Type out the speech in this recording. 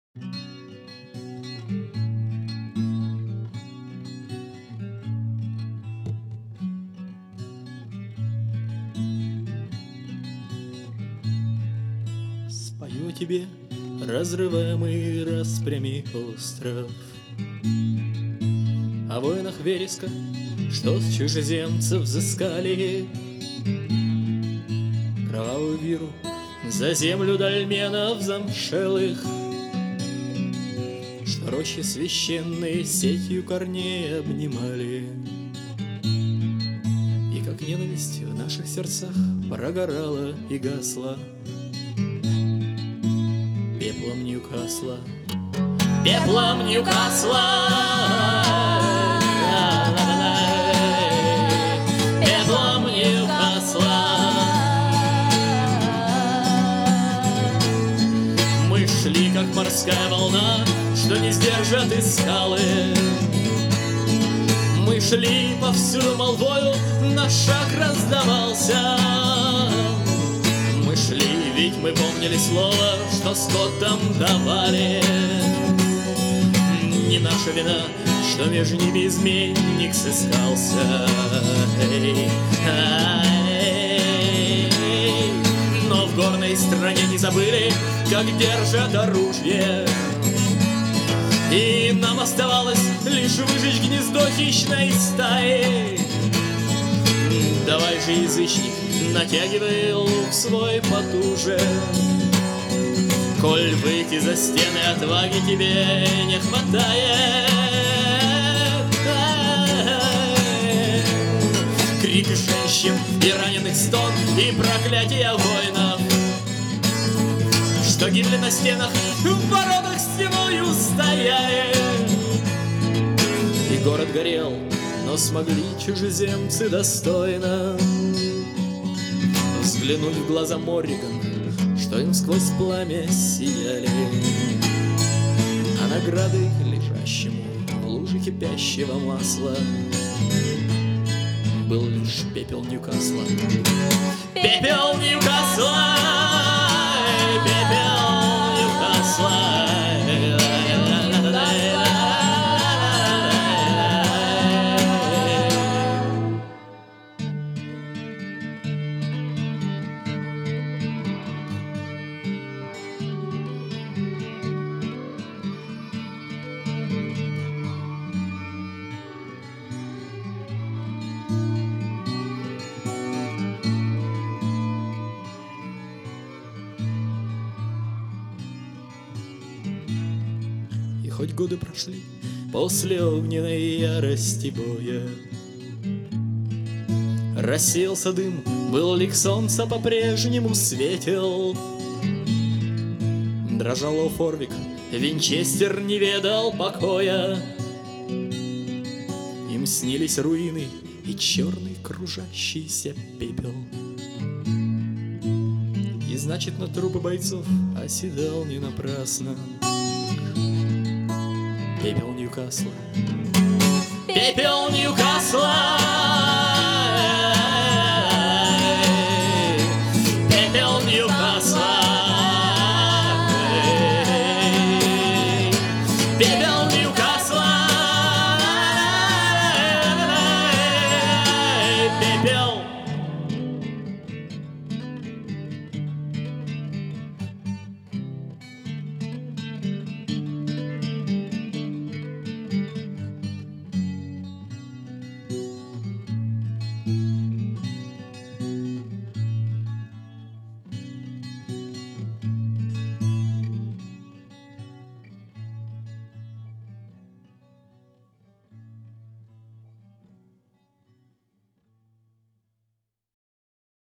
Спою тебе разрываемый распрями остров о воинах вереска, что с чужеземцев взыскали кровавую виру за землю дольменов замшелых, что рощи священные сетью корней обнимали. И как ненависть в наших сердцах прогорала и гасла пеплом Ньюкасла, пеплом Ньюкасла, пеплом Ньюкасла. Мы шли, как морская волна, что не сдержат и скалы. Мы шли повсюду молвою, наш шаг раздавался. Мы шли, ведь мы помнили слово, что скотам давали. Не наша вина, что между ними изменник сыскался. Но в горной стране не забыли, как держат оружие. И нам оставалось лишь выжечь гнездо хищной стаи. Давай же, язычник, натягивай лук свой потуже, коль выйти за стены отваги тебе не хватает. Крик женщин и раненых стон, и проклятия воинов, что гибли на стенах, в воротах стеною стояли. И город горел, но смогли чужеземцы достойно взглянуть в глаза Морриган, что им сквозь пламя сияли. А наградой лежащему в луже кипящего масла был лишь пепел Ньюкасла. Пепел Ньюкасла, пепел Ньюкасла. Хоть годы прошли после огненной ярости боя, рассеялся дым, был лик солнца по-прежнему светел. Дрожал Лоу-Форвик, Винчестер не ведал покоя. Им снились руины и черный кружащийся пепел. И значит, на трупы бойцов оседал не напрасно пепел Ньюкасла. Пепел Ньюкасла.